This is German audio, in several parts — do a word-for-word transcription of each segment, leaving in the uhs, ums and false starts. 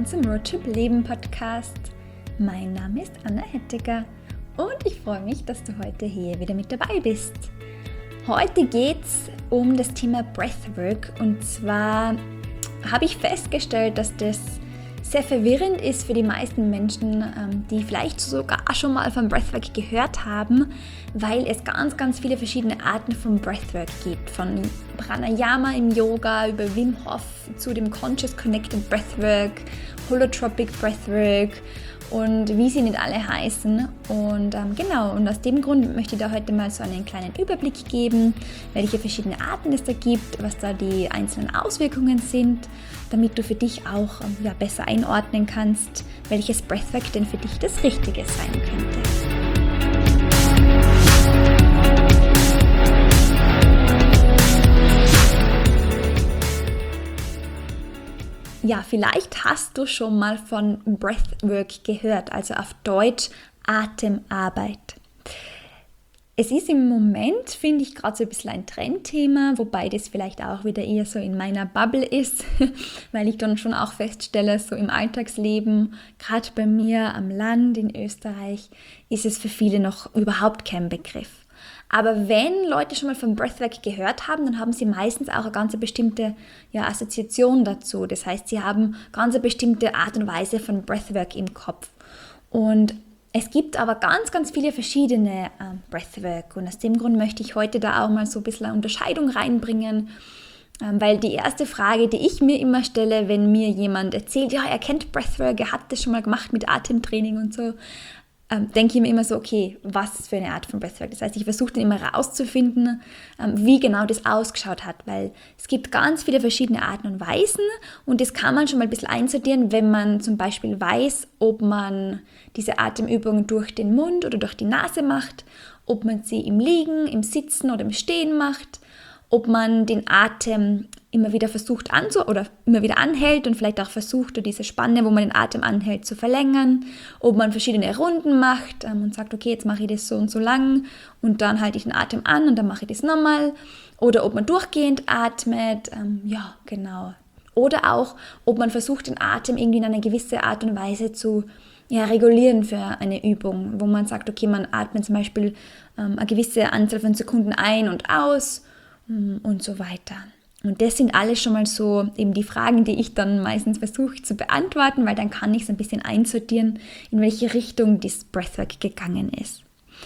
zum Roadtrip Leben Podcast. Mein Name ist Anna Hettiger und ich freue mich, dass du heute hier wieder mit dabei bist. Heute geht es um das Thema Breathwork und zwar habe ich festgestellt, dass das sehr verwirrend ist für die meisten Menschen, die vielleicht sogar schon mal von Breathwork gehört haben, weil es ganz, ganz viele verschiedene Arten von Breathwork gibt. Von Pranayama im Yoga über Wim Hof zu dem Conscious Connected Breathwork, Holotropic Breathwork und wie sie nicht alle heißen. Und ähm, genau, und aus dem Grund möchte ich da heute mal so einen kleinen Überblick geben, welche verschiedene Arten es da gibt, was da die einzelnen Auswirkungen sind, damit du für dich auch ähm, ja, besser einordnen kannst, welches Breathwork denn für dich das Richtige sein könnte. Ja, vielleicht hast du schon mal von Breathwork gehört, also auf Deutsch Atemarbeit. Es ist im Moment, finde ich, gerade so ein bisschen ein Trendthema, wobei das vielleicht auch wieder eher so in meiner Bubble ist, weil ich dann schon auch feststelle, so im Alltagsleben, gerade bei mir am Land in Österreich, ist es für viele noch überhaupt kein Begriff. Aber wenn Leute schon mal von Breathwork gehört haben, dann haben sie meistens auch eine ganz bestimmte ja, Assoziation dazu. Das heißt, sie haben ganz eine bestimmte Art und Weise von Breathwork im Kopf. Und es gibt aber ganz, ganz viele verschiedene äh, Breathwork. Und aus dem Grund möchte ich heute da auch mal so ein bisschen eine Unterscheidung reinbringen. Ähm, weil die erste Frage, die ich mir immer stelle, wenn mir jemand erzählt, ja, er kennt Breathwork, er hat das schon mal gemacht mit Atemtraining und so, Ähm, denke ich mir immer so, okay, was für eine Art von Breathwork? Das heißt, ich versuche dann immer herauszufinden, ähm, wie genau das ausgeschaut hat, weil es gibt ganz viele verschiedene Arten und Weisen und das kann man schon mal ein bisschen einsortieren, wenn man zum Beispiel weiß, ob man diese Atemübungen durch den Mund oder durch die Nase macht, ob man sie im Liegen, im Sitzen oder im Stehen macht, ob man den Atem immer wieder versucht anzu oder immer wieder anhält und vielleicht auch versucht, diese Spanne, wo man den Atem anhält, zu verlängern, ob man verschiedene Runden macht ähm, und sagt, okay, jetzt mache ich das so und so lang und dann halte ich den Atem an und dann mache ich das nochmal, oder ob man durchgehend atmet, ähm, ja, genau. Oder auch, ob man versucht, den Atem irgendwie in einer gewissen Art und Weise zu ja, regulieren für eine Übung, wo man sagt, okay, man atmet zum Beispiel ähm, eine gewisse Anzahl von Sekunden ein und aus und so weiter. Und das sind alles schon mal so eben die Fragen, die ich dann meistens versuche zu beantworten, weil dann kann ich es ein bisschen einsortieren, in welche Richtung das Breathwork gegangen ist.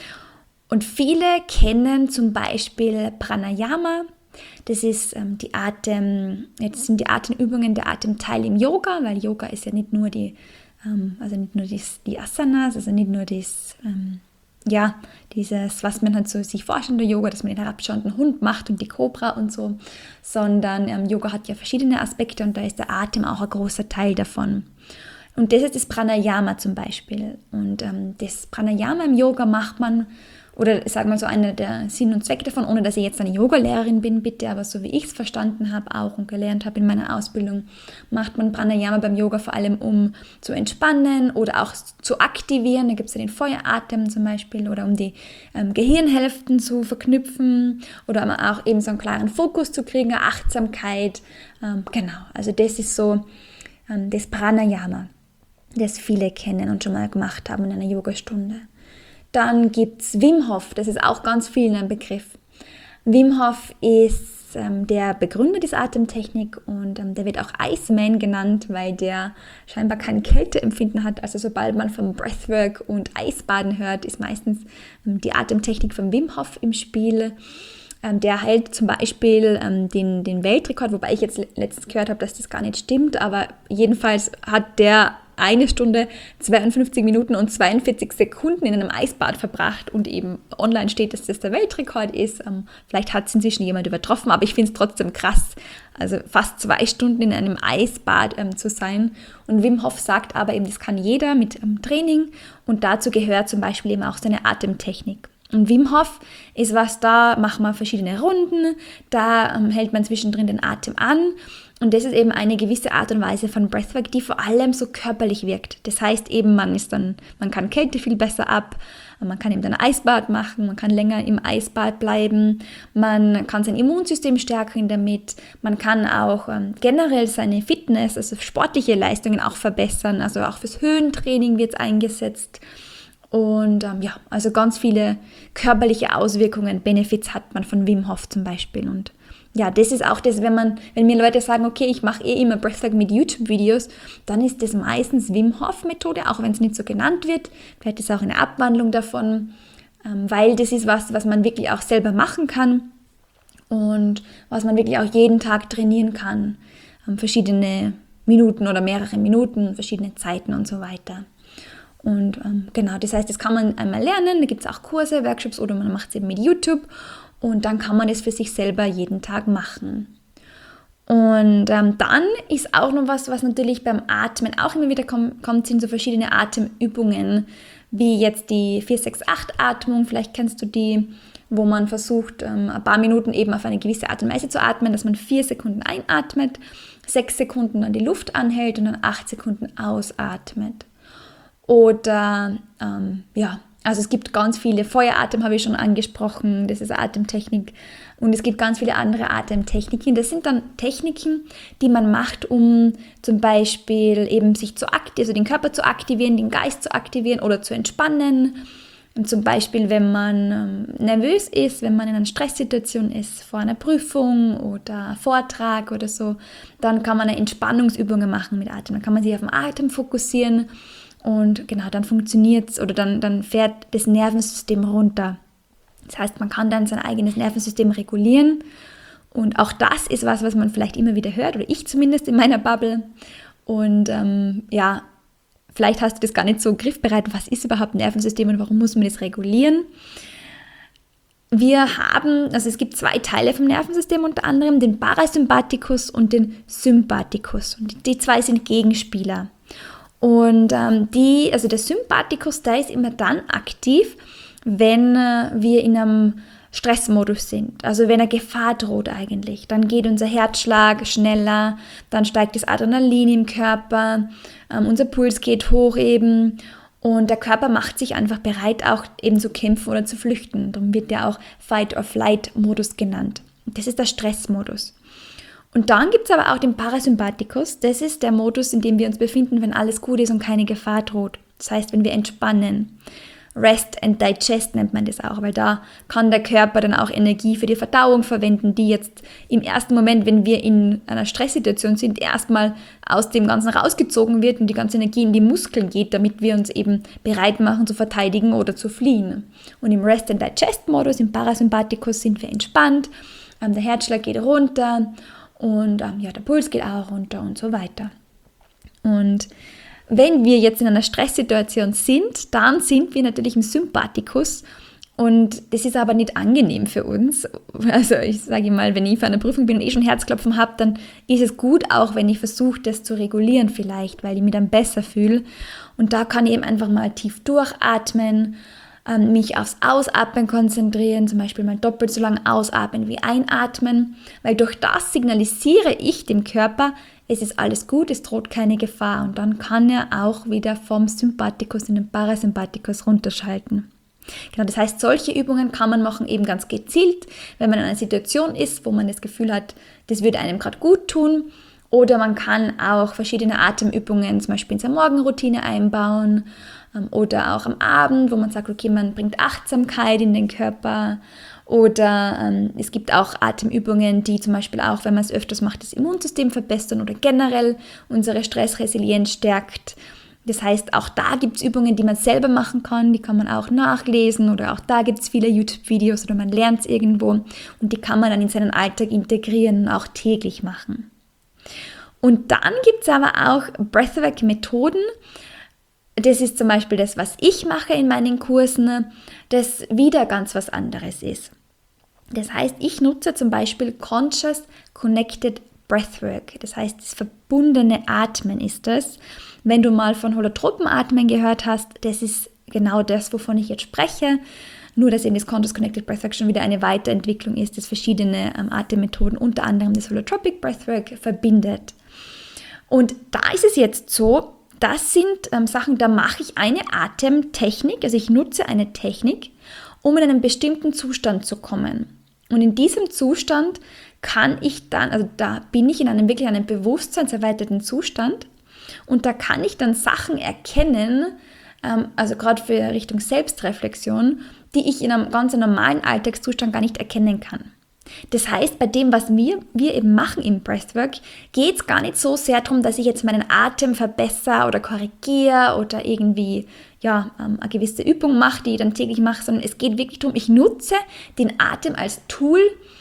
Und viele kennen zum Beispiel Pranayama. Das ist ähm, die Atem, jetzt sind die Atemübungen der Atemteil im Yoga, weil Yoga ist ja nicht nur die, ähm, also nicht nur die, die Asanas, also nicht nur das ähm, ja, dieses, was man halt so sich vorstellt, der Yoga, dass man den herabschauenden Hund macht und die Kobra und so, sondern ähm, Yoga hat ja verschiedene Aspekte und da ist der Atem auch ein großer Teil davon. Und das ist das Pranayama zum Beispiel. Und ähm, das Pranayama im Yoga macht man, oder sagen wir so, einer der Sinn und Zweck davon, ohne dass ich jetzt eine Yogalehrerin bin, bitte, aber so wie ich es verstanden habe auch und gelernt habe in meiner Ausbildung, macht man Pranayama beim Yoga vor allem, um zu entspannen oder auch zu aktivieren. Da gibt es ja den Feueratem zum Beispiel, oder um die ähm, Gehirnhälften zu verknüpfen oder um auch eben so einen klaren Fokus zu kriegen, eine Achtsamkeit. Ähm, genau, also das ist so ähm, das Pranayama, das viele kennen und schon mal gemacht haben in einer Yogastunde. Dann gibt es Wim Hof, das ist auch ganz vielen ein Begriff. Wim Hof ist ähm, der Begründer dieser Atemtechnik und ähm, der wird auch Iceman genannt, weil der scheinbar kein Kälteempfinden hat. Also sobald man vom Breathwork und Eisbaden hört, ist meistens ähm, die Atemtechnik von Wim Hof im Spiel. Ähm, der hält zum Beispiel ähm, den, den Weltrekord, wobei ich jetzt letztens gehört habe, dass das gar nicht stimmt, aber jedenfalls hat der eine Stunde, zweiundfünfzig Minuten und zweiundvierzig Sekunden in einem Eisbad verbracht und eben online steht, dass das der Weltrekord ist. Ähm, vielleicht hat es inzwischen jemand übertroffen, aber ich finde es trotzdem krass, also fast zwei Stunden in einem Eisbad ähm, zu sein. Und Wim Hof sagt aber eben, das kann jeder mit ähm, Training und dazu gehört zum Beispiel eben auch seine Atemtechnik. Und Wim Hof ist was, da macht man verschiedene Runden, da ähm, hält man zwischendrin den Atem an. Und das ist eben eine gewisse Art und Weise von Breathwork, die vor allem so körperlich wirkt. Das heißt eben, man ist dann, man kann Kälte viel besser ab, Man kann eben ein Eisbad machen, man kann länger im Eisbad bleiben, man kann sein Immunsystem stärken damit, man kann auch ähm, generell seine Fitness, also sportliche Leistungen auch verbessern, also auch fürs Höhentraining wird es eingesetzt. Und ähm, ja, also ganz viele körperliche Auswirkungen, Benefits hat man von Wim Hof zum Beispiel. Und ja, das ist auch das, wenn man, wenn mir Leute sagen, okay, ich mache eh immer Breathwork mit YouTube-Videos, dann ist das meistens Wim Hof-Methode, auch wenn es nicht so genannt wird. Vielleicht ist es auch eine Abwandlung davon, ähm, weil das ist was, was man wirklich auch selber machen kann und was man wirklich auch jeden Tag trainieren kann. Ähm, verschiedene Minuten oder mehrere Minuten, verschiedene Zeiten und so weiter. Und ähm, genau, das heißt, das kann man einmal lernen, da gibt es auch Kurse, Workshops oder man macht es eben mit YouTube und dann kann man es für sich selber jeden Tag machen. Und ähm, dann ist auch noch was, was natürlich beim Atmen auch immer wieder kommt, kommt sind so verschiedene Atemübungen, wie jetzt die vier sechs acht Atmung, vielleicht kennst du die, wo man versucht, ähm, ein paar Minuten eben auf eine gewisse Art und Weise zu atmen, dass man vier Sekunden einatmet, sechs Sekunden dann die Luft anhält und dann acht Sekunden ausatmet. Oder, ähm, ja, also es gibt ganz viele, Feueratem habe ich schon angesprochen, das ist Atemtechnik. Und es gibt ganz viele andere Atemtechniken. Das sind dann Techniken, die man macht, um zum Beispiel eben sich zu aktivieren, also den Körper zu aktivieren, den Geist zu aktivieren oder zu entspannen. Und zum Beispiel, wenn man ähm, nervös ist, wenn man in einer Stresssituation ist, vor einer Prüfung oder Vortrag oder so, dann kann man eine Entspannungsübungen machen mit Atem. Dann kann man sich auf den Atem fokussieren. Und genau, dann funktioniert es oder dann, dann fährt das Nervensystem runter. Das heißt, man kann dann sein eigenes Nervensystem regulieren. Und auch das ist was, was man vielleicht immer wieder hört, oder ich zumindest in meiner Bubble. Und ähm, ja, vielleicht hast du das gar nicht so griffbereit. Was ist überhaupt Nervensystem und warum muss man das regulieren? Wir haben, also es gibt zwei Teile vom Nervensystem, unter anderem den Parasympathikus und den Sympathikus. Und die zwei sind Gegenspieler. Und ähm, die, also der Sympathikus, der ist immer dann aktiv, wenn äh, wir in einem Stressmodus sind. Also wenn eine Gefahr droht eigentlich. Dann geht unser Herzschlag schneller, dann steigt das Adrenalin im Körper, ähm, unser Puls geht hoch eben und der Körper macht sich einfach bereit, auch eben zu kämpfen oder zu flüchten. Darum wird der auch Fight-or-Flight-Modus genannt. Das ist der Stressmodus. Und dann gibt es aber auch den Parasympathikus. Das ist der Modus, in dem wir uns befinden, wenn alles gut ist und keine Gefahr droht. Das heißt, wenn wir entspannen. Rest and Digest nennt man das auch, weil da kann der Körper dann auch Energie für die Verdauung verwenden, die jetzt im ersten Moment, wenn wir in einer Stresssituation sind, erstmal aus dem Ganzen rausgezogen wird und die ganze Energie in die Muskeln geht, damit wir uns eben bereit machen zu verteidigen oder zu fliehen. Und im Rest and Digest Modus, im Parasympathikus, sind wir entspannt, der Herzschlag geht runter, und ähm, ja, der Puls geht auch runter und so weiter. Und wenn wir jetzt in einer Stresssituation sind, dann sind wir natürlich im Sympathikus. Und das ist aber nicht angenehm für uns. Also ich sage mal, wenn ich für eine Prüfung bin und eh schon Herzklopfen habe, dann ist es gut auch, wenn ich versuche, das zu regulieren vielleicht, weil ich mich dann besser fühle. Und da kann ich eben einfach mal tief durchatmen, mich aufs Ausatmen konzentrieren, zum Beispiel mal doppelt so lang ausatmen wie einatmen, weil durch das signalisiere ich dem Körper, es ist alles gut, es droht keine Gefahr und dann kann er auch wieder vom Sympathikus in den Parasympathikus runterschalten. Genau, das heißt, solche Übungen kann man machen eben ganz gezielt, wenn man in einer Situation ist, wo man das Gefühl hat, das würde einem gerade gut tun. Oder man kann auch verschiedene Atemübungen zum Beispiel in seine Morgenroutine einbauen ähm, oder auch am Abend, wo man sagt, okay, man bringt Achtsamkeit in den Körper. Oder ähm, es gibt auch Atemübungen, die zum Beispiel auch, wenn man es öfters macht, das Immunsystem verbessern oder generell unsere Stressresilienz stärkt. Das heißt, auch da gibt es Übungen, die man selber machen kann, die kann man auch nachlesen oder auch da gibt es viele YouTube-Videos oder man lernt es irgendwo und die kann man dann in seinen Alltag integrieren und auch täglich machen. Und dann gibt es aber auch Breathwork-Methoden. Das ist zum Beispiel das, was ich mache in meinen Kursen, das wieder ganz was anderes ist. Das heißt, ich nutze zum Beispiel Conscious Connected Breathwork. Das heißt, das verbundene Atmen ist das. Wenn du mal von Holotropenatmen gehört hast, das ist genau das, wovon ich jetzt spreche. Nur, dass eben das Conscious Connected Breathwork schon wieder eine Weiterentwicklung ist, das verschiedene ähm, Atemmethoden, unter anderem das Holotropic Breathwork, verbindet. Und da ist es jetzt so, das sind ähm, Sachen, da mache ich eine Atemtechnik, also ich nutze eine Technik, um in einen bestimmten Zustand zu kommen. Und in diesem Zustand kann ich dann, also da bin ich in einem wirklich einem bewusstseinserweiterten Zustand und da kann ich dann Sachen erkennen, ähm, also gerade für Richtung Selbstreflexion, die ich in einem ganz normalen Alltagszustand gar nicht erkennen kann. Das heißt, bei dem, was wir, wir eben machen im Breathwork, geht es gar nicht so sehr darum, dass ich jetzt meinen Atem verbessere oder korrigiere oder irgendwie ja, ähm, eine gewisse Übung mache, die ich dann täglich mache, sondern es geht wirklich darum, ich nutze den Atem als Tool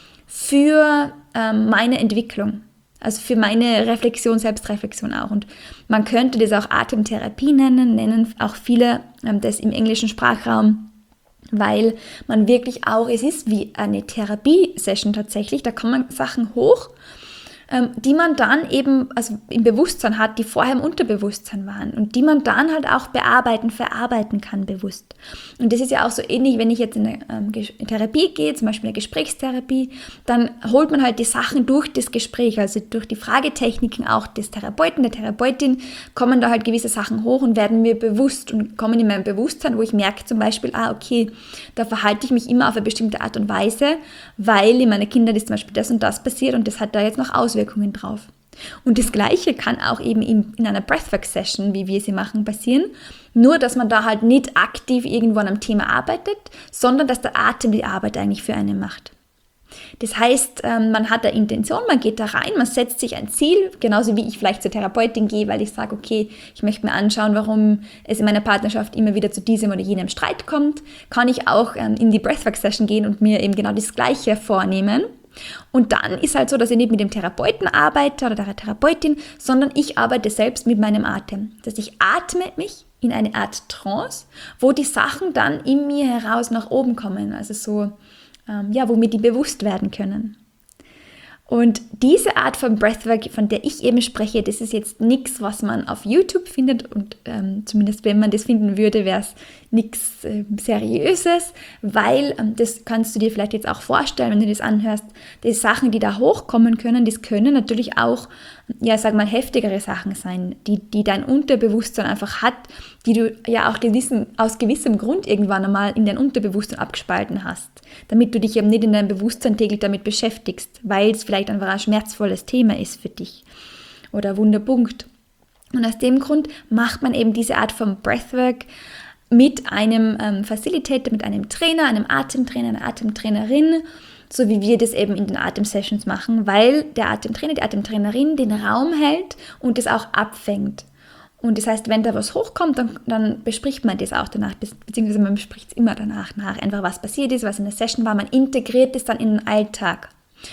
für ähm, meine Entwicklung, also für meine Reflexion, Selbstreflexion auch. Und man könnte das auch Atemtherapie nennen, nennen auch viele ähm, das im englischen Sprachraum, weil man wirklich auch, es ist wie eine Therapiesession tatsächlich, da kommen Sachen hoch, ähm, die man dann eben also im Bewusstsein hat, die vorher im Unterbewusstsein waren und die man dann halt auch bearbeiten, verarbeiten kann bewusst. Und das ist ja auch so ähnlich, wenn ich jetzt in eine ähm, Therapie gehe, zum Beispiel eine Gesprächstherapie, dann holt man halt die Sachen durch das Gespräch, also durch die Fragetechniken auch des Therapeuten, der Therapeutin, kommen da halt gewisse Sachen hoch und werden mir bewusst und kommen in mein Bewusstsein, wo ich merke zum Beispiel, ah okay, da verhalte ich mich immer auf eine bestimmte Art und Weise, weil in meinen Kindern ist zum Beispiel das und das passiert und das hat da jetzt noch Auswirkungen drauf. Und das Gleiche kann auch eben in, in einer Breathwork-Session, wie wir sie machen, passieren. Nur, dass man da halt nicht aktiv irgendwo an einem Thema arbeitet, sondern dass der Atem die Arbeit eigentlich für einen macht. Das heißt, man hat eine Intention, man geht da rein, man setzt sich ein Ziel, genauso wie ich vielleicht zur Therapeutin gehe, weil ich sage, okay, ich möchte mir anschauen, warum es in meiner Partnerschaft immer wieder zu diesem oder jenem Streit kommt, kann ich auch in die Breathwork-Session gehen und mir eben genau das Gleiche vornehmen. Und dann ist halt so, dass ich nicht mit dem Therapeuten arbeite oder der Therapeutin, sondern ich arbeite selbst mit meinem Atem. Das heißt, ich atme mich in eine Art Trance, wo die Sachen dann in mir heraus nach oben kommen, also so, ähm, ja, wo mir die bewusst werden können. Und diese Art von Breathwork, von der ich eben spreche, das ist jetzt nichts, was man auf YouTube findet und ähm, zumindest wenn man das finden würde, wäre es nichts äh, Seriöses, weil ähm, das kannst du dir vielleicht jetzt auch vorstellen, wenn du das anhörst, die Sachen, die da hochkommen können, das können natürlich auch, ja, sag mal, heftigere Sachen sein, die, die dein Unterbewusstsein einfach hat, die du ja auch gewissen, aus gewissem Grund irgendwann einmal in dein Unterbewusstsein abgespalten hast, damit du dich eben nicht in deinem Bewusstsein täglich damit beschäftigst, weil es vielleicht einfach ein schmerzvolles Thema ist für dich oder ein Wunderpunkt. Und aus dem Grund macht man eben diese Art von Breathwork mit einem ähm, Facilitator, mit einem Trainer, einem Atemtrainer, einer Atemtrainerin, so wie wir das eben in den Atemsessions machen, weil der Atemtrainer, die Atemtrainerin den Raum hält und das auch abfängt. Und das heißt, wenn da was hochkommt, dann, dann bespricht man das auch danach, beziehungsweise man bespricht es immer danach nach, einfach was passiert ist, was in der Session war, man integriert es dann in den Alltag.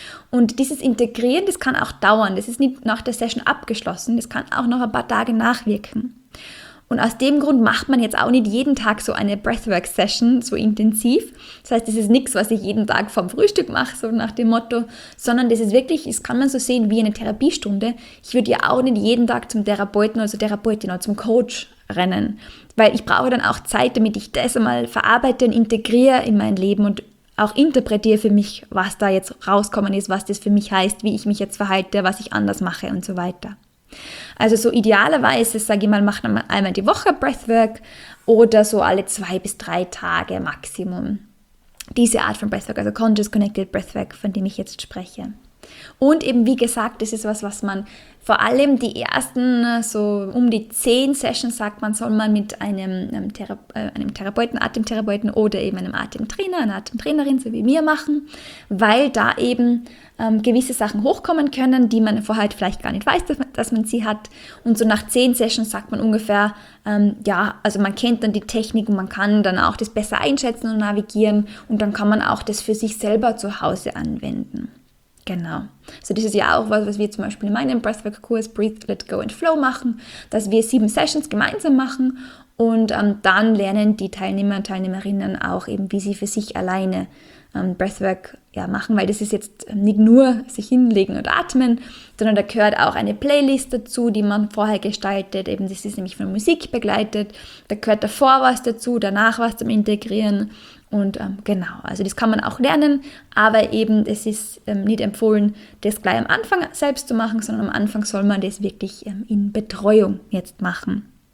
Und dieses Integrieren, das kann auch dauern, das ist nicht nach der Session abgeschlossen, das kann auch noch ein paar Tage nachwirken. Und aus dem Grund macht man jetzt auch nicht jeden Tag so eine Breathwork-Session so intensiv. Das heißt, das ist nichts, was ich jeden Tag vorm Frühstück mache, so nach dem Motto, sondern das ist wirklich, das kann man so sehen wie eine Therapiestunde. Ich würde ja auch nicht jeden Tag zum Therapeuten oder zur Therapeutin oder zum Coach rennen, weil ich brauche dann auch Zeit, damit ich das einmal verarbeite und integriere in mein Leben und auch interpretiere für mich, was da jetzt rauskommen ist, was das für mich heißt, wie ich mich jetzt verhalte, was ich anders mache und so weiter. Also so idealerweise, sage ich mal, macht man einmal die Woche Breathwork oder so alle zwei bis drei Tage Maximum. Diese Art von Breathwork, also Conscious Connected Breathwork, von dem ich jetzt spreche. Und eben wie gesagt, das ist was, was man vor allem die ersten so um die zehn Sessions, sagt man, soll man mit einem, einem, Thera- äh, einem Therapeuten, Atemtherapeuten oder eben einem Atemtrainer, einer Atemtrainerin, so wie wir machen, weil da eben ähm, gewisse Sachen hochkommen können, die man vorher halt vielleicht gar nicht weiß, dass man, dass man sie hat. Und so nach zehn Sessions sagt man ungefähr, ähm, ja, also man kennt dann die Technik und man kann dann auch das besser einschätzen und navigieren und dann kann man auch das für sich selber zu Hause anwenden. Genau. Also das ist ja auch was, was wir zum Beispiel in meinem Breathwork-Kurs Breathe, Let Go and Flow machen, dass wir sieben Sessions gemeinsam machen und ähm, dann lernen die Teilnehmer und Teilnehmerinnen auch eben, wie sie für sich alleine ähm, Breathwork ja, machen, weil das ist jetzt nicht nur sich hinlegen und atmen, sondern da gehört auch eine Playlist dazu, die man vorher gestaltet, eben das ist nämlich von Musik begleitet, da gehört davor was dazu, danach was zum Integrieren. Und ähm, genau, also das kann man auch lernen, aber eben es ist ähm, nicht empfohlen, das gleich am Anfang selbst zu machen, sondern am Anfang soll man das wirklich ähm, in Betreuung jetzt machen.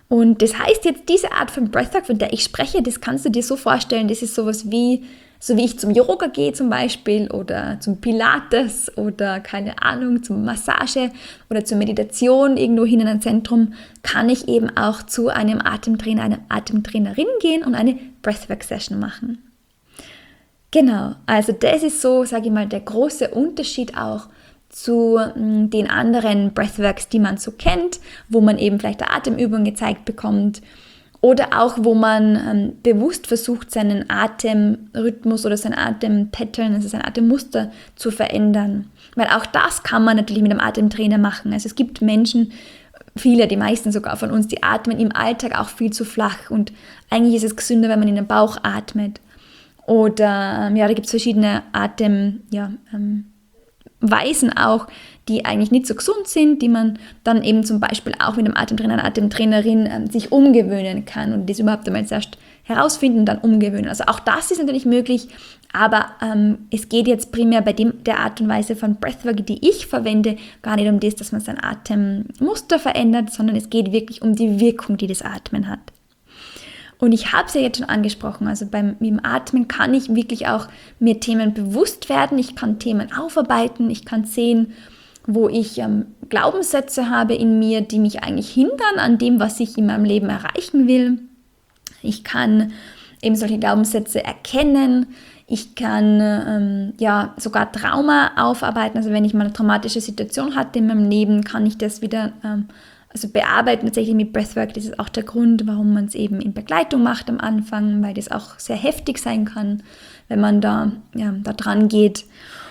Und das heißt jetzt, diese Art von Breathwork, von der ich spreche, das kannst du dir so vorstellen, das ist sowas wie, so wie ich zum Yoga gehe zum Beispiel oder zum Pilates oder keine Ahnung, zum Massage oder zur Meditation irgendwo hin in ein Zentrum, kann ich eben auch zu einem Atemtrainer, einer Atemtrainerin gehen und eine Breathwork-Session machen. Genau, also das ist so, sage ich mal, der große Unterschied auch zu mh, den anderen Breathworks, die man so kennt, wo man eben vielleicht eine Atemübung gezeigt bekommt oder auch, wo man ähm, bewusst versucht, seinen Atemrhythmus oder sein Atempattern, also sein Atemmuster zu verändern. Weil auch das kann man natürlich mit einem Atemtrainer machen. Also es gibt Menschen, viele, die meisten sogar von uns, die atmen im Alltag auch viel zu flach und eigentlich ist es gesünder, wenn man in den Bauch atmet. Oder ja, da gibt es verschiedene Atem, ja, ähm, Weisen auch, die eigentlich nicht so gesund sind, die man dann eben zum Beispiel auch mit einem Atemtrainer, einer Atemtrainerin ähm, sich umgewöhnen kann und das überhaupt einmal zuerst herausfinden und dann umgewöhnen. Also auch das ist natürlich möglich, aber ähm, es geht jetzt primär bei dem, der Art und Weise von Breathwork, die ich verwende, gar nicht um das, dass man sein Atemmuster verändert, sondern es geht wirklich um die Wirkung, die das Atmen hat. Und ich habe es ja jetzt schon angesprochen, also beim, beim Atmen kann ich wirklich auch mir Themen bewusst werden, ich kann Themen aufarbeiten, ich kann sehen, wo ich ähm, Glaubenssätze habe in mir, die mich eigentlich hindern an dem, was ich in meinem Leben erreichen will. Ich kann eben solche Glaubenssätze erkennen, ich kann ähm, ja sogar Trauma aufarbeiten, also wenn ich mal eine traumatische Situation hatte in meinem Leben, kann ich das wieder ähm, Also bearbeiten tatsächlich mit Breathwork, das ist auch der Grund, warum man es eben in Begleitung macht am Anfang, weil das auch sehr heftig sein kann, wenn man da, ja, da dran geht.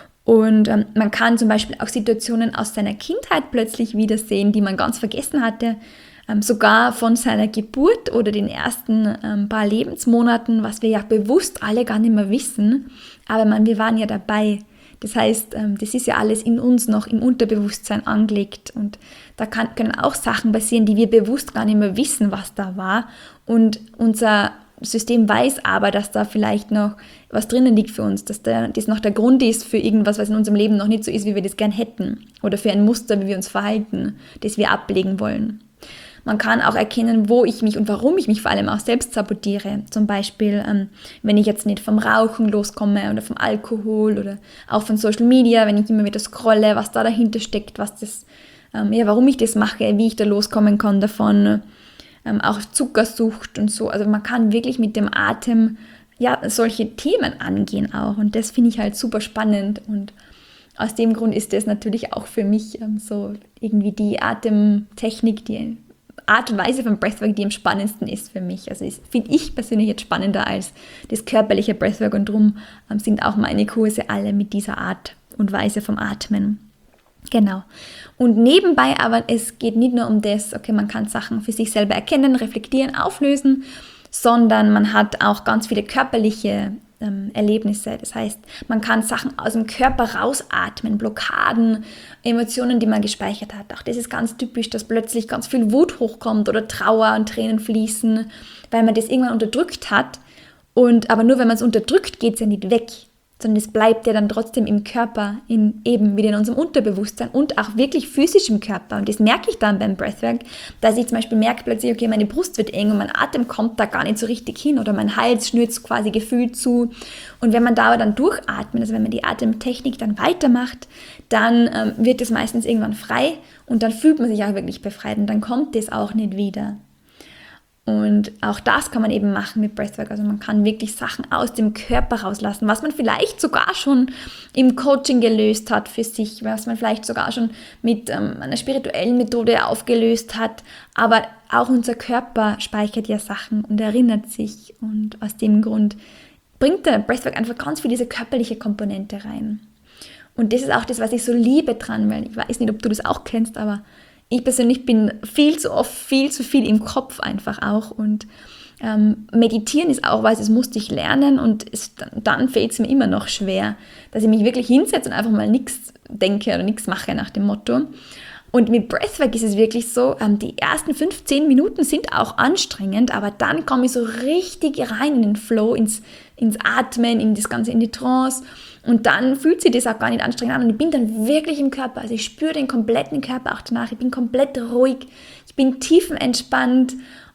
Und ähm, man kann zum Beispiel auch Situationen aus seiner Kindheit plötzlich wiedersehen, die man ganz vergessen hatte, ähm, sogar von seiner Geburt oder den ersten ähm, paar Lebensmonaten, was wir ja bewusst alle gar nicht mehr wissen, aber man, wir waren ja dabei. Das heißt, das ist ja alles in uns noch im Unterbewusstsein angelegt und da kann, können auch Sachen passieren, die wir bewusst gar nicht mehr wissen, was da war und unser System weiß aber, dass da vielleicht noch was drinnen liegt für uns, dass der, das noch der Grund ist für irgendwas, was in unserem Leben noch nicht so ist, wie wir das gern hätten oder für ein Muster, wie wir uns verhalten, das wir ablegen wollen. Man kann auch erkennen, wo ich mich und warum ich mich vor allem auch selbst sabotiere. Zum Beispiel, ähm, wenn ich jetzt nicht vom Rauchen loskomme oder vom Alkohol oder auch von Social Media, wenn ich immer wieder scrolle, was da dahinter steckt, was das, ähm, ja, warum ich das mache, wie ich da loskommen kann davon, ähm, auch Zuckersucht und so. Also man kann wirklich mit dem Atem ja solche Themen angehen auch und das finde ich halt super spannend und aus dem Grund ist das natürlich auch für mich ähm, so irgendwie die Atemtechnik, die Art und Weise von Breathwork, die am spannendsten ist für mich. Also finde ich persönlich jetzt spannender als das körperliche Breathwork und darum ähm, sind auch meine Kurse alle mit dieser Art und Weise vom Atmen. Genau. Und nebenbei aber, es geht nicht nur um das, okay, man kann Sachen für sich selber erkennen, reflektieren, auflösen, sondern man hat auch ganz viele körperliche ähm, Erlebnisse. Das heißt, man kann Sachen aus dem Körper rausatmen, Blockaden, Emotionen, die man gespeichert hat. Auch das ist ganz typisch, dass plötzlich ganz viel Wut hochkommt oder Trauer und Tränen fließen, weil man das irgendwann unterdrückt hat. Und, aber nur wenn man es unterdrückt, geht es ja nicht weg, sondern es bleibt ja dann trotzdem im Körper, in, eben wieder in unserem Unterbewusstsein und auch wirklich physisch im Körper. Und das merke ich dann beim Breathwork, dass ich zum Beispiel merke plötzlich, okay, meine Brust wird eng und mein Atem kommt da gar nicht so richtig hin oder mein Hals schnürt quasi gefühlt zu. Und wenn man da aber dann durchatmet, also wenn man die Atemtechnik dann weitermacht, dann ähm, wird es meistens irgendwann frei und dann fühlt man sich auch wirklich befreit und dann kommt das auch nicht wieder. Und auch das kann man eben machen mit Breathwork. Also man kann wirklich Sachen aus dem Körper rauslassen, was man vielleicht sogar schon im Coaching gelöst hat für sich, was man vielleicht sogar schon mit ähm, einer spirituellen Methode aufgelöst hat. Aber auch unser Körper speichert ja Sachen und erinnert sich. Und aus dem Grund bringt der Breathwork einfach ganz viel diese körperliche Komponente rein. Und das ist auch das, was ich so liebe dran, weil ich weiß nicht, ob du das auch kennst, aber ich persönlich bin viel zu oft, viel zu viel im Kopf einfach auch und ähm, meditieren ist auch was, das musste ich lernen und es, dann fällt es mir immer noch schwer, dass ich mich wirklich hinsetze und einfach mal nichts denke oder nichts mache nach dem Motto. Und mit Breathwork ist es wirklich so, ähm, die ersten fünfzehn Minuten sind auch anstrengend, aber dann komme ich so richtig rein in den Flow, ins, ins Atmen, in das Ganze, in die Trance. Und dann fühlt sich das auch gar nicht anstrengend an und ich bin dann wirklich im Körper, also ich spüre den kompletten Körper auch danach, ich bin komplett ruhig, ich bin tiefenentspannt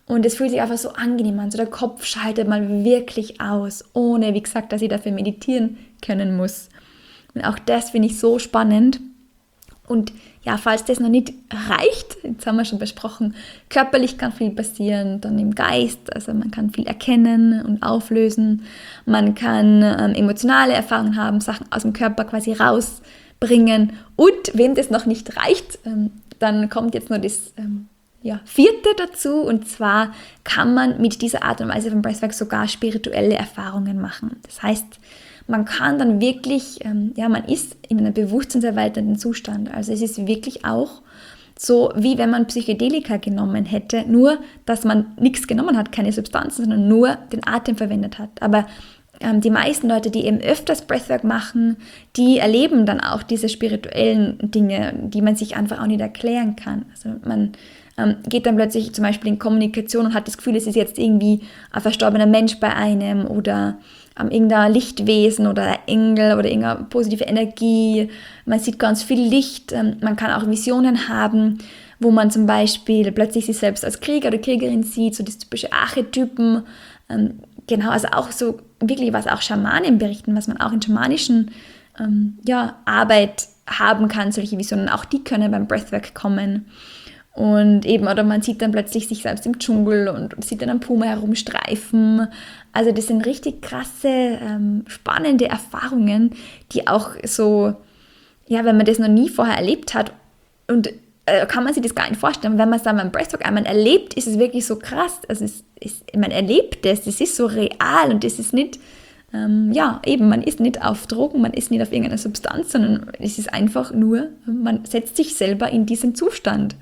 Und es fühlt sich einfach so angenehm an, so der Kopf schaltet mal wirklich aus, ohne, wie gesagt, dass ich dafür meditieren können muss. Und auch das finde ich so spannend. Und ja, falls das noch nicht reicht, jetzt haben wir schon besprochen, körperlich kann viel passieren, dann im Geist, also man kann viel erkennen und auflösen, man kann ähm, emotionale Erfahrungen haben, Sachen aus dem Körper quasi rausbringen. Und wenn das noch nicht reicht, ähm, dann kommt jetzt nur das ähm, ja, vierte dazu, und zwar kann man mit dieser Art und Weise von Breathwork sogar spirituelle Erfahrungen machen. Das heißt, man kann dann wirklich, ähm, ja, man ist in einem bewusstseinserweiternden Zustand. Also es ist wirklich auch so, wie wenn man Psychedelika genommen hätte, nur, dass man nichts genommen hat, keine Substanzen, sondern nur den Atem verwendet hat. Aber ähm, die meisten Leute, die eben öfters Breathwork machen, die erleben dann auch diese spirituellen Dinge, die man sich einfach auch nicht erklären kann. Also man ähm, geht dann plötzlich zum Beispiel in Kommunikation und hat das Gefühl, es ist jetzt irgendwie ein verstorbener Mensch bei einem oder ähm, irgendein Lichtwesen oder ein Engel oder irgendeine positive Energie. Man sieht ganz viel Licht. Ähm, man kann auch Visionen haben, wo man zum Beispiel plötzlich sich selbst als Krieger oder Kriegerin sieht, so das typische Archetypen. Ähm, genau, also auch so wirklich, was auch Schamanen berichten, was man auch in schamanischen ähm, ja, Arbeit haben kann, solche Visionen, auch die können beim Breathwork kommen. Und eben, oder man sieht dann plötzlich sich selbst im Dschungel und sieht dann einen Puma herumstreifen. Also das sind richtig krasse, ähm, spannende Erfahrungen, die auch so, ja, wenn man das noch nie vorher erlebt hat, und äh, kann man sich das gar nicht vorstellen. Wenn man es dann beim Breathwork einmal erlebt, ist es wirklich so krass. Also es ist, man erlebt das, das ist so real und das ist nicht, ähm, ja, eben, man ist nicht auf Drogen, man ist nicht auf irgendeiner Substanz, sondern es ist einfach nur, man setzt sich selber in diesen Zustand.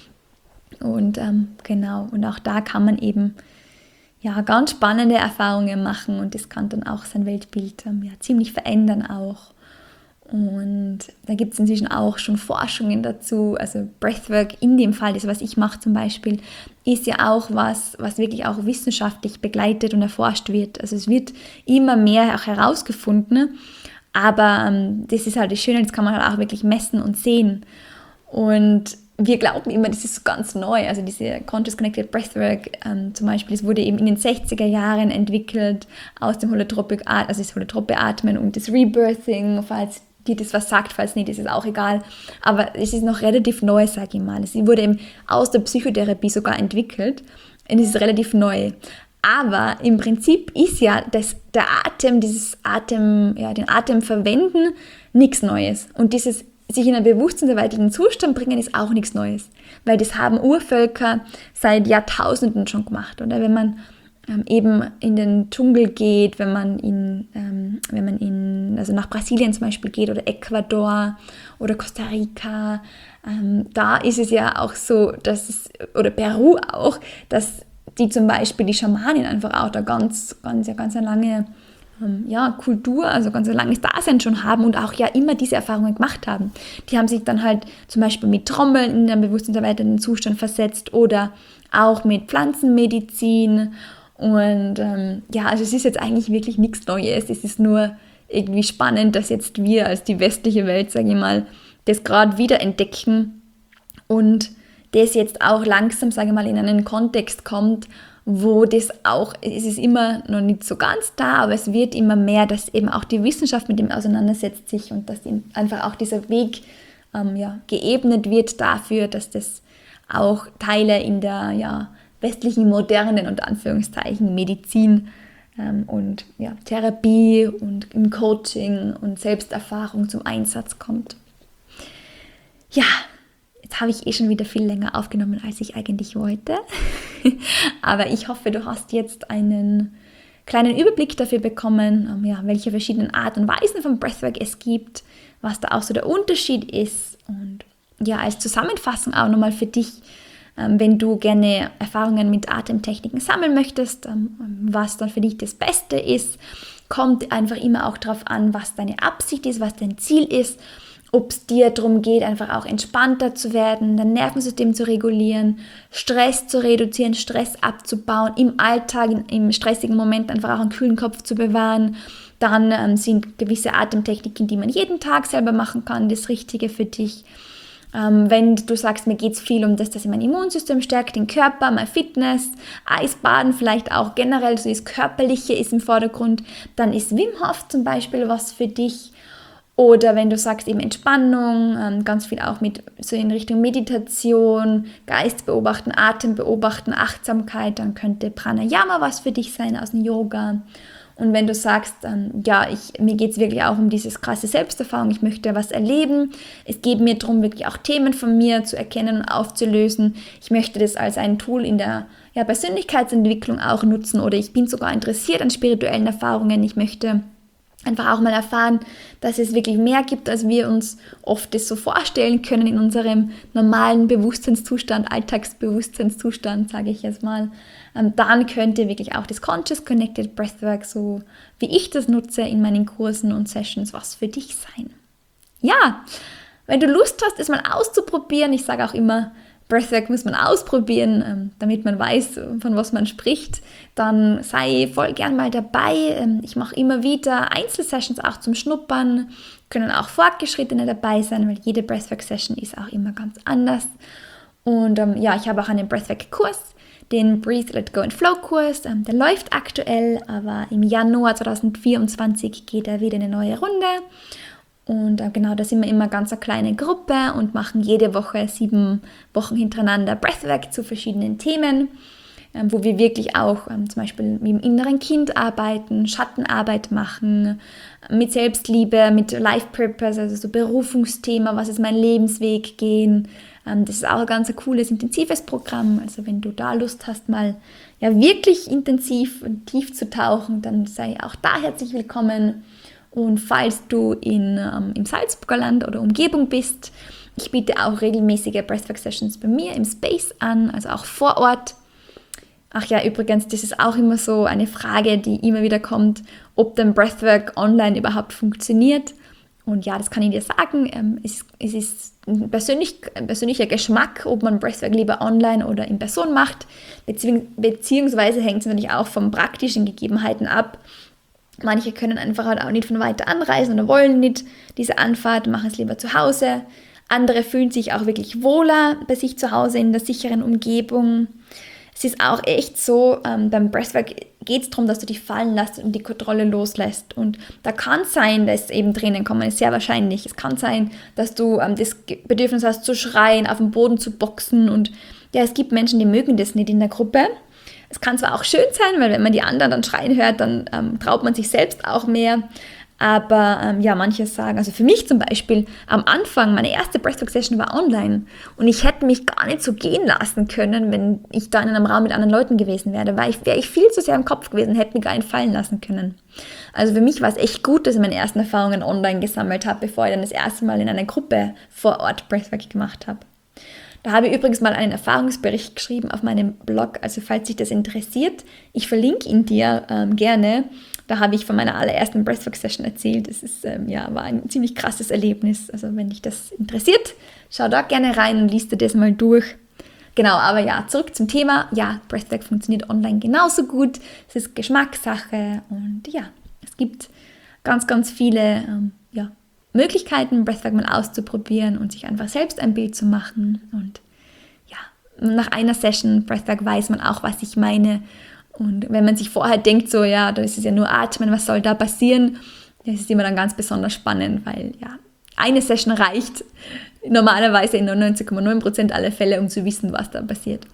Und ähm, genau, und auch da kann man eben ja, ganz spannende Erfahrungen machen und das kann dann auch sein Weltbild ähm, ja, ziemlich verändern auch. Und da gibt es inzwischen auch schon Forschungen dazu, also Breathwork in dem Fall, das was ich mache zum Beispiel, ist ja auch was, was wirklich auch wissenschaftlich begleitet und erforscht wird. Also es wird immer mehr auch herausgefunden, aber ähm, das ist halt das Schöne, das kann man halt auch wirklich messen und sehen. Und wir glauben immer, das ist so ganz neu, also diese Conscious Connected Breathwork ähm, zum Beispiel, es wurde eben in den sechziger Jahren entwickelt aus dem Holotropic Atmen, also das Holotrope Atmen und das Rebirthing, falls dir das was sagt, falls nicht, ist es auch egal, aber es ist noch relativ neu, sage ich mal. Es wurde eben aus der Psychotherapie sogar entwickelt und es ist relativ neu. Aber im Prinzip ist ja das, der Atem, dieses Atem, ja, den Atem verwenden, nichts Neues. Und dieses sich in einen bewusstseinserweiterten Zustand bringen, ist auch nichts Neues. Weil das haben Urvölker seit Jahrtausenden schon gemacht. Oder wenn man ähm, eben in den Dschungel geht, wenn man in, ähm, wenn man in, also nach Brasilien zum Beispiel geht oder Ecuador oder Costa Rica, ähm, da ist es ja auch so, dass es, oder Peru auch, dass die zum Beispiel, die Schamanen einfach auch da ganz, ganz, ja, ganz eine lange ja, Kultur, also ganz ein langes Dasein schon haben und auch ja immer diese Erfahrungen gemacht haben. Die haben sich dann halt zum Beispiel mit Trommeln in einen bewusstseinserweiterten Zustand versetzt oder auch mit Pflanzenmedizin und ähm, ja, also es ist jetzt eigentlich wirklich nichts Neues, es ist nur irgendwie spannend, dass jetzt wir als die westliche Welt, sage ich mal, das gerade wieder entdecken und das jetzt auch langsam, sage ich mal, in einen Kontext kommt, wo das auch, es ist immer noch nicht so ganz da, aber es wird immer mehr, dass eben auch die Wissenschaft mit dem auseinandersetzt sich und dass einfach auch dieser Weg ähm, ja, geebnet wird dafür, dass das auch Teile in der ja, westlichen, modernen, unter Anführungszeichen, Medizin ähm, und ja, Therapie und im Coaching und Selbsterfahrung zum Einsatz kommt. Ja, jetzt habe ich eh schon wieder viel länger aufgenommen, als ich eigentlich wollte. Aber ich hoffe, du hast jetzt einen kleinen Überblick dafür bekommen, ja, welche verschiedenen Arten und Weisen von Breathwork es gibt, was da auch so der Unterschied ist. Und ja, als Zusammenfassung auch nochmal für dich, wenn du gerne Erfahrungen mit Atemtechniken sammeln möchtest, was dann für dich das Beste ist, kommt einfach immer auch darauf an, was deine Absicht ist, was dein Ziel ist. Ob es dir darum geht, einfach auch entspannter zu werden, dein Nervensystem zu regulieren, Stress zu reduzieren, Stress abzubauen, im Alltag, im stressigen Moment einfach auch einen kühlen Kopf zu bewahren. Dann ähm, sind gewisse Atemtechniken, die man jeden Tag selber machen kann, das Richtige für dich. Ähm, wenn du sagst, mir geht es viel um das, dass ich mein Immunsystem stärkt, den Körper, mein Fitness, Eisbaden vielleicht auch generell, so das Körperliche ist im Vordergrund, dann ist Wim Hof zum Beispiel was für dich. Oder wenn du sagst eben Entspannung, ähm, ganz viel auch mit so in Richtung Meditation, Geist beobachten, Atem beobachten, Achtsamkeit, dann könnte Pranayama was für dich sein aus dem Yoga. Und wenn du sagst, ähm, ja, ich, mir geht es wirklich auch um dieses krasse Selbsterfahrung, ich möchte was erleben, es geht mir darum, wirklich auch Themen von mir zu erkennen und aufzulösen, ich möchte das als ein Tool in der ja, Persönlichkeitsentwicklung auch nutzen oder ich bin sogar interessiert an spirituellen Erfahrungen, ich möchte einfach auch mal erfahren, dass es wirklich mehr gibt, als wir uns oft das so vorstellen können in unserem normalen Bewusstseinszustand, Alltagsbewusstseinszustand, sage ich jetzt mal. Ähm, dann könnte wirklich auch das Conscious Connected Breathwork, so wie ich das nutze in meinen Kursen und Sessions, was für dich sein. Ja, wenn du Lust hast, es mal auszuprobieren, ich sage auch immer, Breathwork muss man ausprobieren, ähm, damit man weiß, von was man spricht, dann sei voll gern mal dabei. Ähm, ich mache immer wieder Einzelsessions auch zum Schnuppern, können auch Fortgeschrittene dabei sein, weil jede Breathwork-Session ist auch immer ganz anders. Und ähm, ja, ich habe auch einen Breathwork-Kurs, den Breathe, Let Go and Flow Kurs, ähm, der läuft aktuell, aber im Januar zwanzig vierundzwanzig geht er wieder eine neue Runde. Und äh, genau, da sind wir immer ganz eine kleine Gruppe und machen jede Woche sieben Wochen hintereinander Breathwork zu verschiedenen Themen, ähm, wo wir wirklich auch ähm, zum Beispiel mit dem inneren Kind arbeiten, Schattenarbeit machen, mit Selbstliebe, mit Life Purpose, also so Berufungsthema, was ist mein Lebensweg gehen. Ähm, das ist auch ein ganz ein cooles, intensives Programm. Also wenn du da Lust hast, mal ja wirklich intensiv und tief zu tauchen, dann sei auch da herzlich willkommen. Und falls du in, ähm, im Salzburger Land oder Umgebung bist, ich biete auch regelmäßige Breathwork-Sessions bei mir im Space an, also auch vor Ort. Ach ja, übrigens, das ist auch immer so eine Frage, die immer wieder kommt, ob denn Breathwork online überhaupt funktioniert. Und ja, das kann ich dir sagen, ähm, es, es ist ein, persönlich, ein persönlicher Geschmack, ob man Breathwork lieber online oder in Person macht, beziehungs- beziehungsweise hängt es natürlich auch von praktischen Gegebenheiten ab. Manche können einfach halt auch nicht von weiter anreisen oder wollen nicht diese Anfahrt, machen es lieber zu Hause. Andere fühlen sich auch wirklich wohler bei sich zu Hause in der sicheren Umgebung. Es ist auch echt so, ähm, beim Breathwork geht es darum, dass du dich fallen lässt und die Kontrolle loslässt. Und da kann es sein, dass eben Tränen kommen, ist sehr wahrscheinlich. Es kann sein, dass du ähm, das Bedürfnis hast zu schreien, auf dem Boden zu boxen. Und ja, es gibt Menschen, die mögen das nicht in der Gruppe. Es kann zwar auch schön sein, weil wenn man die anderen dann schreien hört, dann ähm, traut man sich selbst auch mehr. Aber ähm, ja, manche sagen, also für mich zum Beispiel, am Anfang, meine erste Breathwork-Session war online und ich hätte mich gar nicht so gehen lassen können, wenn ich da in einem Raum mit anderen Leuten gewesen wäre. Weil ich wäre ich viel zu sehr im Kopf gewesen, hätte mich gar nicht fallen lassen können. Also für mich war es echt gut, dass ich meine ersten Erfahrungen online gesammelt habe, bevor ich dann das erste Mal in einer Gruppe vor Ort Breathwork gemacht habe. Da habe ich übrigens mal einen Erfahrungsbericht geschrieben auf meinem Blog, also falls dich das interessiert, ich verlinke ihn dir ähm, gerne. Da habe ich von meiner allerersten Breathwork-Session erzählt. Das ist, ähm, ja, war ein ziemlich krasses Erlebnis. Also wenn dich das interessiert, schau da gerne rein und liest dir das mal durch. Genau, aber ja, zurück zum Thema. Ja, Breathwork funktioniert online genauso gut. Es ist Geschmackssache und ja, es gibt ganz, ganz viele ähm, ja, Möglichkeiten, Breathwork mal auszuprobieren und sich einfach selbst ein Bild zu machen. Und ja, nach einer Session Breathwork weiß man auch, was ich meine. Und wenn man sich vorher denkt, so ja, da ist es ja nur Atmen, was soll da passieren? Das ist immer dann ganz besonders spannend, weil ja, eine Session reicht normalerweise in neunundneunzig Komma neun Prozent aller Fälle, um zu wissen, was da passiert.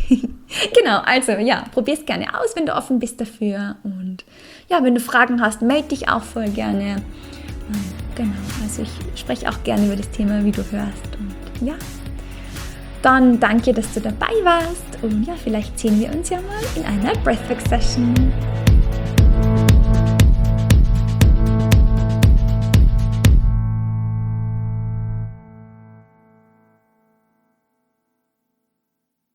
Genau, also ja, probier es gerne aus, wenn du offen bist dafür. Und ja, wenn du Fragen hast, melde dich auch voll gerne. Genau, also ich spreche auch gerne über das Thema, wie du hörst. Und ja, dann danke, dass du dabei warst. Und ja, vielleicht sehen wir uns ja mal in einer Breathwork-Session.